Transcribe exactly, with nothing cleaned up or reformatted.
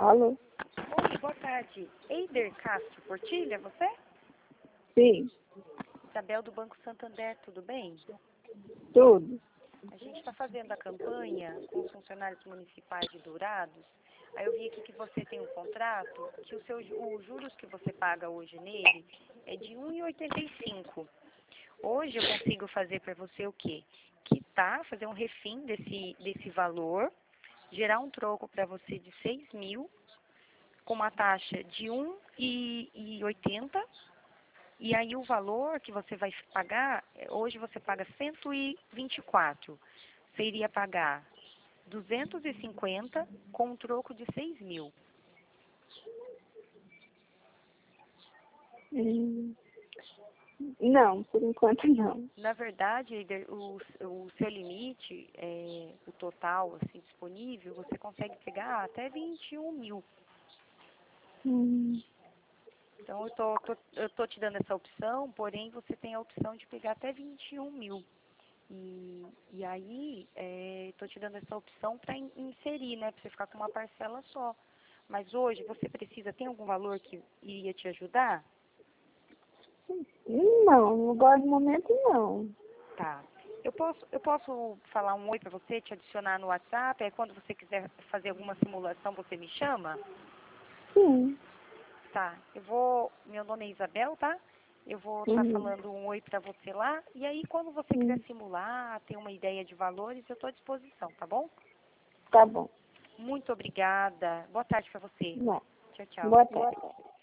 Alô? Oi, boa tarde. Eider Castro Portilha, você? Sim, Isabel do Banco Santander, tudo bem? tudo. A gente está fazendo a campanha com os funcionários municipais de Dourados. Aí eu vi aqui que você tem um contrato, que o seu, os juros que você paga hoje nele é de um vírgula oitenta e cinco. Hoje eu consigo fazer para você o quê? Quitar, fazer um refim desse, desse valor, gerar um troco para você de seis mil, com uma taxa de um vírgula oitenta. E aí o valor que você vai pagar, hoje você paga cento e vinte e quatro. Você iria pagar duzentos e cinquenta com um troco de seis mil. Hum, Não, por enquanto não. Na verdade, Eider, o, o seu limite, é, o total assim, disponível, você consegue pegar até vinte e um mil. Hum, Então, eu tô, tô, eu tô te dando essa opção, porém, você tem a opção de pegar até vinte e um mil. E, e aí, estou te dando essa opção para inserir, né? Para você ficar com uma parcela só. Mas hoje, você precisa, tem algum valor que iria te ajudar? Não, agora no momento não. Tá. Eu posso, eu posso falar um oi para você, te adicionar no WhatsApp, aí quando você quiser fazer alguma simulação, você me chama? Sim. Tá. Eu vou, meu nome é Isabel, tá? Eu vou estar Uhum. falando um oi para você lá, e aí quando você quiser Hum, simular, ter uma ideia de valores, eu estou à disposição, tá bom? Tá bom. Muito obrigada. Boa tarde para você. Não. Tchau, tchau. Boa tarde.